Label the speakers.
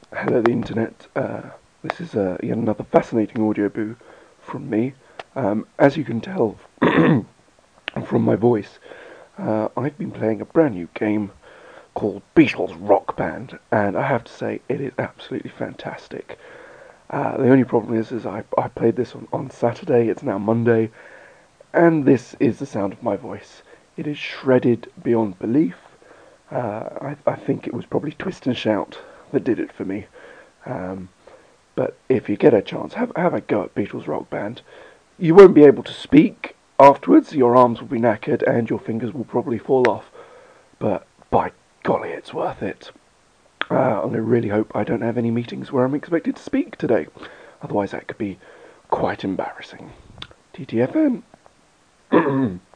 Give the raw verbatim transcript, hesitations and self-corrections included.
Speaker 1: Hello, the internet. Uh, this is uh, yet another fascinating audio boo from me. Um, as you can tell from my voice, uh, I've been playing a brand new game called Beatles Rock Band, and I have to say it is absolutely fantastic. Uh, the only problem is, is I, I played this on, on Saturday. It's now Monday, and this is the sound of my voice. It is shredded beyond belief. Uh, I, I think it was probably Twist and Shout that did it for me. Um, But if you get a chance, have have a go at Beatles Rock Band. You won't be able to speak afterwards. Your arms will be knackered and your fingers will probably fall off. But by golly, it's worth it. Uh, I really hope I don't have any meetings where I'm expected to speak today. Otherwise, that could be quite embarrassing. T T F N.